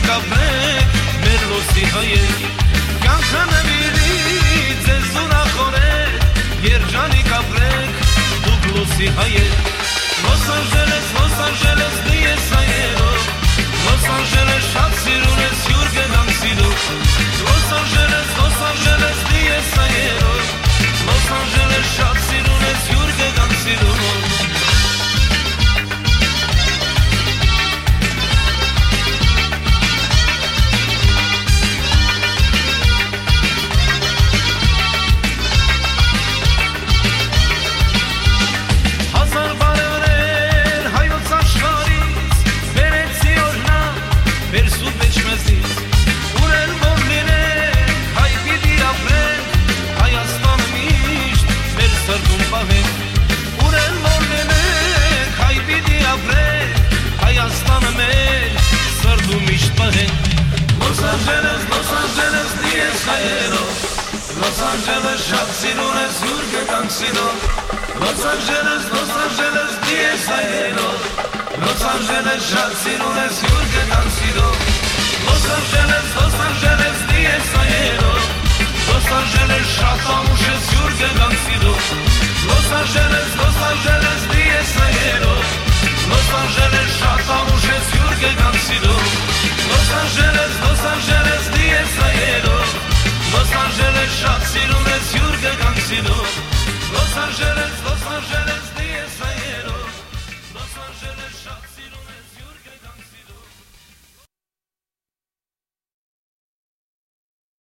կապրեք մեր լոսի հայեր Կյանքը նվիրի ձեզ ու նախորեք Երջանիկ ապրեք դուք լոսի հայեր Los Angeles դիես հայերով Los Angeles շատ սիրուն ես յուր գնանք սիրով Los Angeles դիես հայերով Los Angeles շատ սիրուն ես յուր գնանք սիրով Los Angeles դիես հայերով Los Angeles շատ սիրուն ես յուր գնանք սիրով Los Angeles դիես հայերով Los Angeles շատ սիրուն ես յուր գնանք սիրով Los Angeles դիես հայերով Los Angeles շատ ամուշ ես յուր գնանք սիրով Los Angeles դիես հայերով Los Angeles շատ ամուշ ես յուր գնանք սիրով Los Angeles